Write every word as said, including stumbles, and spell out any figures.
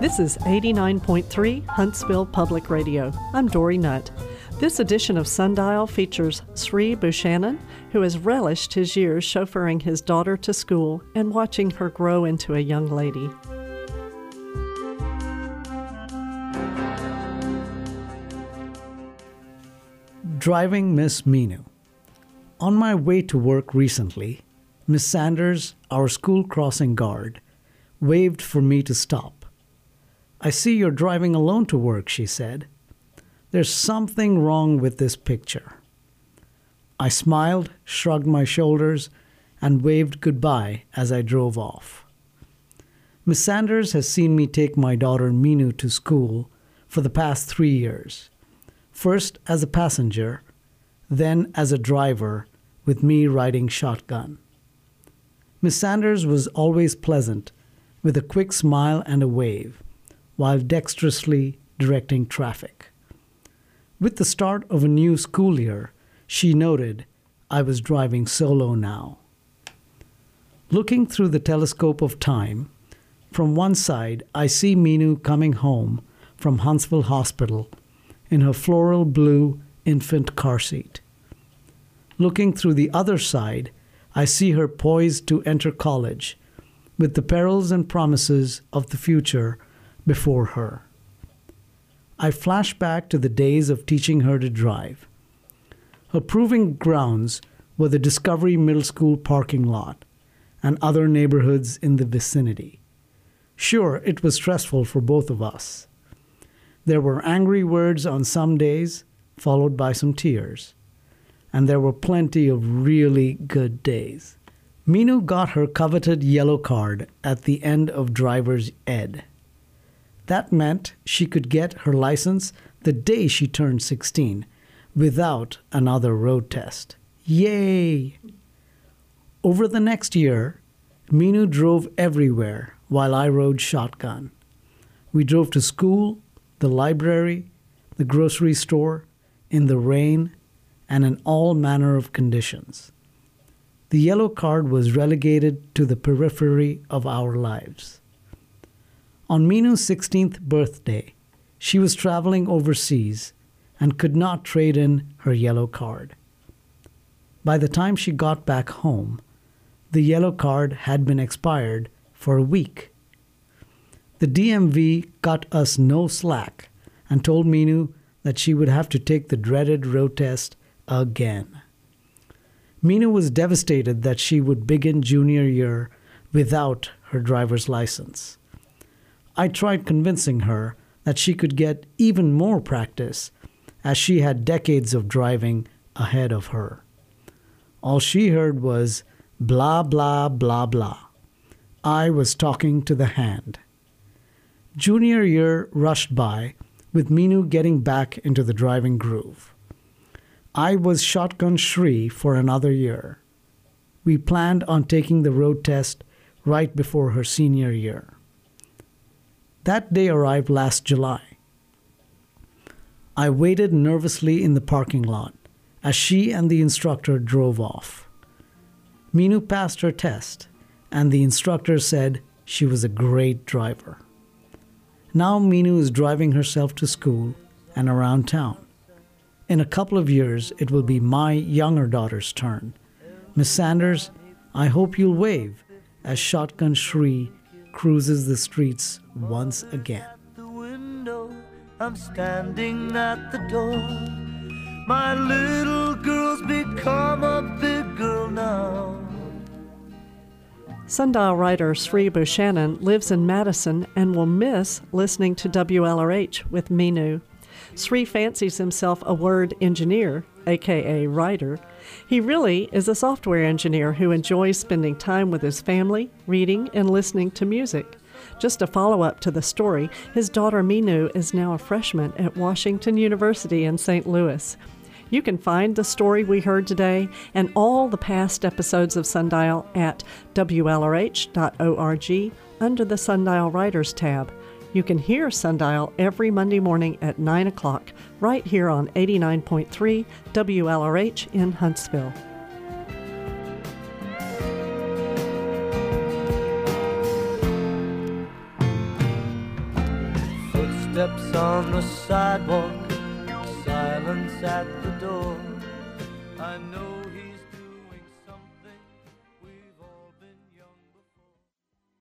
This is eighty-nine point three Huntsville Public Radio. I'm Dory Nutt. This edition of Sundial features Sri Bhushanan, who has relished his years chauffeuring his daughter to school and watching her grow into a young lady. Driving Miss Meenu. On my way to work recently, Miss Sanders, our school crossing guard, waved for me to stop. "I see you're driving alone to work," she said. "There's something wrong with this picture." I smiled, shrugged my shoulders, and waved goodbye as I drove off. Miss Sanders has seen me take my daughter Meenu to school for the past three years. First as a passenger, then as a driver, with me riding shotgun. Miss Sanders was always pleasant, with a quick smile and a wave, while dexterously directing traffic. With the start of a new school year, she noted I was driving solo now. Looking through the telescope of time, from one side I see Meenu coming home from Huntsville Hospital in her floral blue infant car seat. Looking through the other side, I see her poised to enter college, with the perils and promises of the future before her. I flash back to the days of teaching her to drive. Her proving grounds were the Discovery Middle School parking lot and other neighborhoods in the vicinity. Sure, it was stressful for both of us. There were angry words on some days, followed by some tears. And there were plenty of really good days. Meenu got her coveted yellow card at the end of driver's ed. That meant she could get her license the day she turned sixteen, without another road test. Yay! Over the next year, Meenu drove everywhere while I rode shotgun. We drove to school, the library, the grocery store, in the rain, and in all manner of conditions. The yellow card was relegated to the periphery of our lives. On Meenu's sixteenth birthday, she was traveling overseas and could not trade in her yellow card. By the time she got back home, the yellow card had been expired for a week. The D M V cut us no slack and told Meenu that she would have to take the dreaded road test again. Meenu was devastated that she would begin junior year without her driver's license. I tried convincing her that she could get even more practice, as she had decades of driving ahead of her. All she heard was blah, blah, blah, blah. I was talking to the hand. Junior year rushed by, with Meenu getting back into the driving groove. I was shotgun Shri for another year. We planned on taking the road test right before her senior year. That day arrived last July. I waited nervously in the parking lot as she and the instructor drove off. Meenu passed her test, and the instructor said she was a great driver. Now Meenu is driving herself to school and around town. In a couple of years, it will be my younger daughter's turn. Miss Sanders, I hope you'll wave as Shotgun Shri cruises the streets once again. At the window, I'm standing at the door. My little girl's become a big girl now. Sundial writer Sri Bhushanan lives in Madison and will miss listening to W L R H with Meenu. Sri fancies himself a word engineer, aka writer. He really is a software engineer who enjoys spending time with his family, reading, and listening to music. Just a follow-up to the story, his daughter Meenu is now a freshman at Washington University in Saint Louis. You can find the story we heard today and all the past episodes of Sundial at W L R H dot org under the Sundial Writers tab. You can hear Sundial every Monday morning at nine o'clock right here on eighty-nine point three W L R H in Huntsville. footsteps on the sidewalk, silence at the door. I know he's